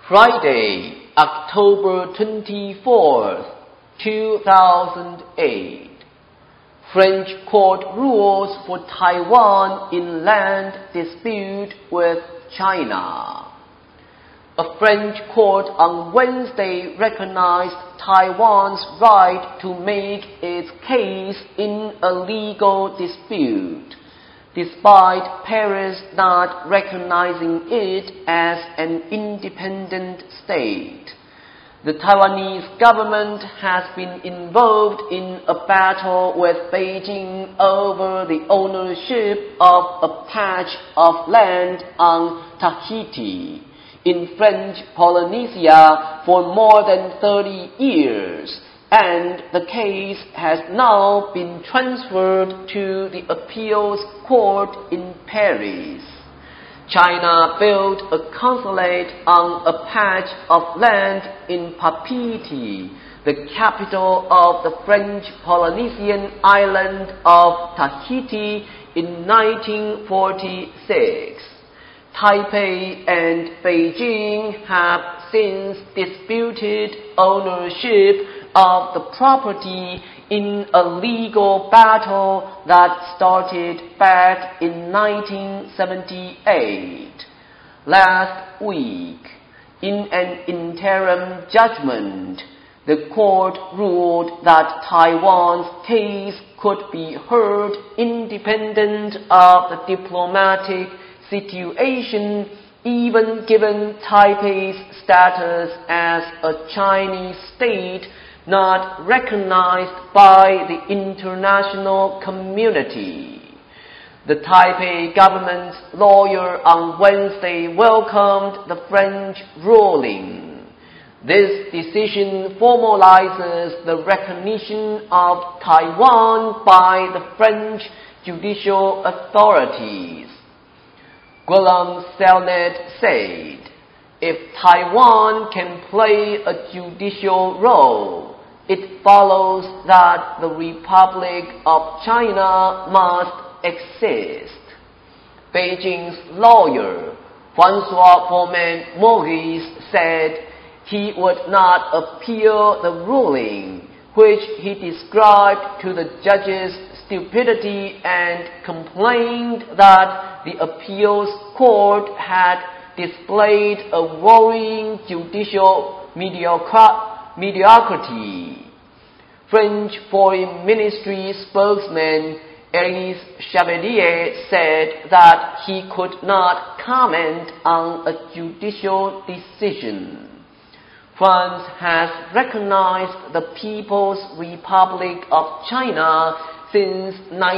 Friday, October 24th, 2008. French court rules for Taiwan in land dispute with China. A French court on Wednesday recognized Taiwan's right to make its case in a legal dispute, despite Paris not recognizing it as an independent state. The Taiwanese government has been involved in a battle with Beijing over the ownership of a patch of land on Tahiti in French Polynesia for more than 30 years, and the case has now been transferred to the appeals court in Paris. China built a consulate on a patch of land in Papeete, the capital of the French Polynesian island of Tahiti, in 1946. Taipei and Beijing have since disputed ownership of the property in a legal battle that started back in 1978. Last week, in an interim judgment, the court ruled that Taiwan's case could be heard independent of the diplomatic situation, even given Taipei's status as a Chinese state not recognized by the international community. The Taipei government's lawyer on Wednesday welcomed the French ruling. This decision formalizes the recognition of Taiwan by the French judicial authorities. Guillaume Celnet said, "If Taiwan can play a judicial role, it follows that the Republic of China must exist." Beijing's lawyer, François Forment-Maurice, said he would not appeal the ruling, which he described to the judge's stupidity, and complained that the appeals court had displayed a worrying judicial mediocrity. French Foreign Ministry spokesman Élise Chevalier said that he could not comment on a judicial decision. France has recognized the People's Republic of China since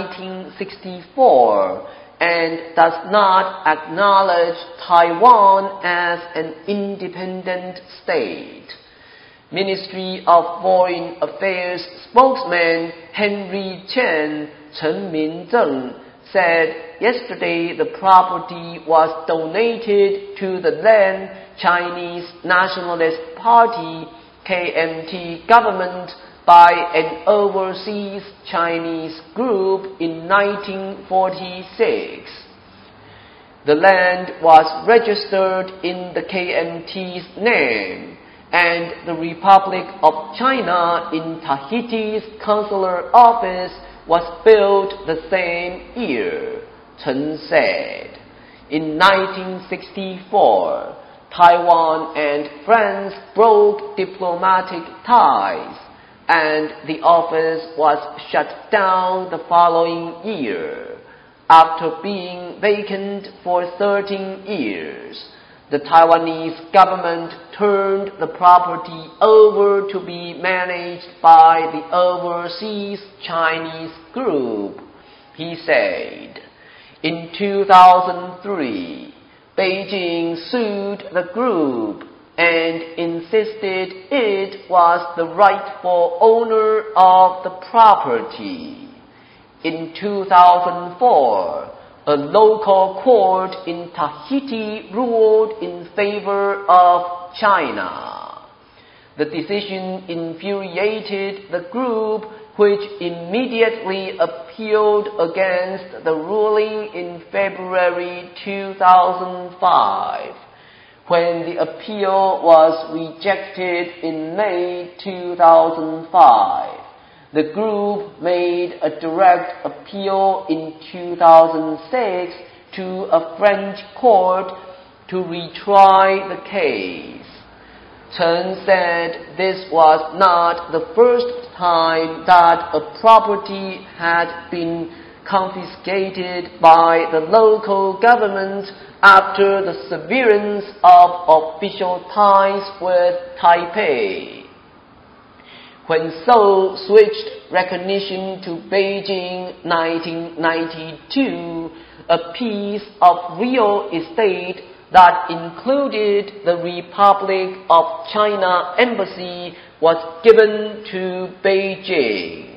1964 and does not acknowledge Taiwan as an independent state. Ministry of Foreign Affairs spokesman Henry Chen Minzheng said yesterday the property was donated to the then Chinese Nationalist Party KMT government by an overseas Chinese group in 1946. The land was registered in the KMT's name, and the Republic of China in Tahiti's consular office was built the same year, Chen said. In 1964, Taiwan and France broke diplomatic ties, and the office was shut down the following year. After being vacant for 13 years, the Taiwanese government turned the property over to be managed by the overseas Chinese group, he said. In 2003, Beijing sued the group and insisted it was the rightful owner of the property. In 2004, a local court in Tahiti ruled in favor of China. The decision infuriated the group, which immediately appealed against the ruling in February 2005, When the appeal was rejected in May 2005, the group made a direct appeal in 2006 to a French court to retry the case. Chen said this was not the first time that a property had been confiscated by the local government after the severance of official ties with Taipei. When Seoul switched recognition to Beijing 1992, a piece of real estate that included the Republic of China embassy was given to Beijing.